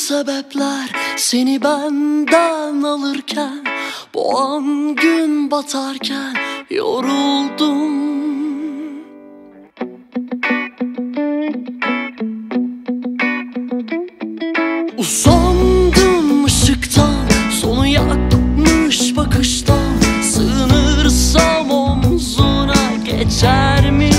sebepler seni benden alırken, bu an gün batarken yoruldum. Uzandım ışıktan, sonu yakmış bakıştan. Sığınırsam omzuna geçer mi?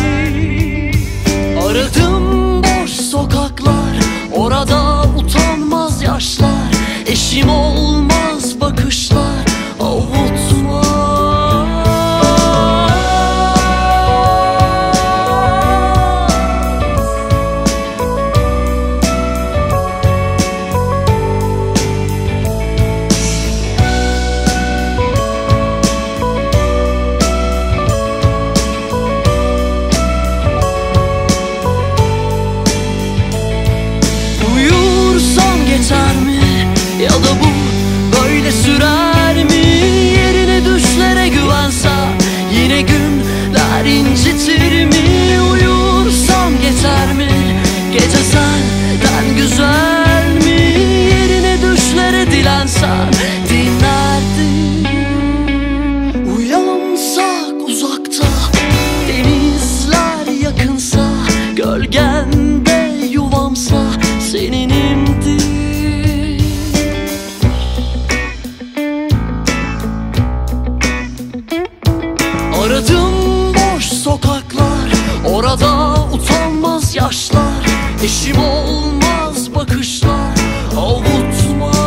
Aradım boş sokaklar, orada utanmaz yaşlar. Eşim olmaz bakışlar, avutma. Ya da bu böyle sürer mi? Yerine düşlere güvense yine günler incitir mi? Uyursam geçer mi? Gece senden güzel mi? Yerine düşlere dilensen dinlerdim. Uyansak uzakta, denizler yakınsa, gölgende yuvamsa seninimdir. Aradım boş sokaklar, orada utanmaz yaşlar. Eşim olmaz bakışlar, avutma.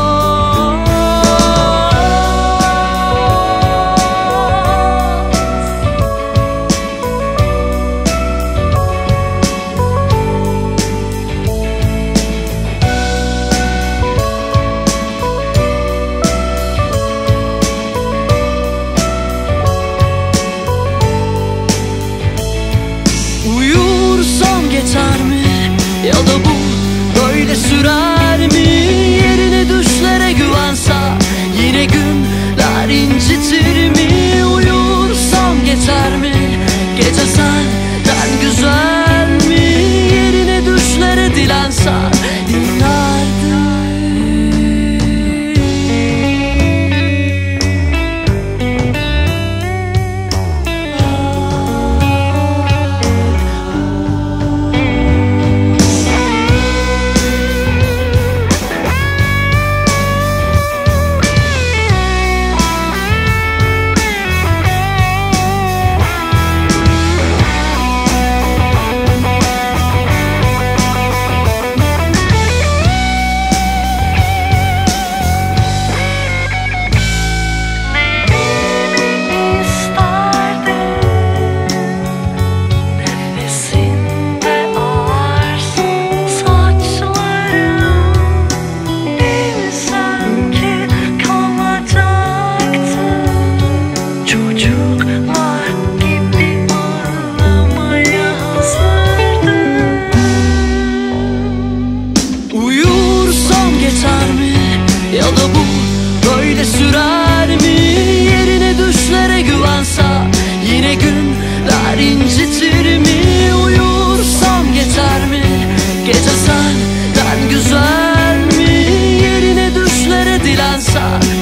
Geçer mi? Ya da bu böyle sürer mi? Yerine düşlere güvense yine günler incitir mi? Uyursam geçer mi? Gece senden güzel mi? Yerine düşlere dilensen dinlerdim. Ya da bu böyle sürer mi? Yerine düşlere güvense yine günler incitir mi? Uyursam geçer mi? Gece senden güzel mi? Yerine düşlere dilensen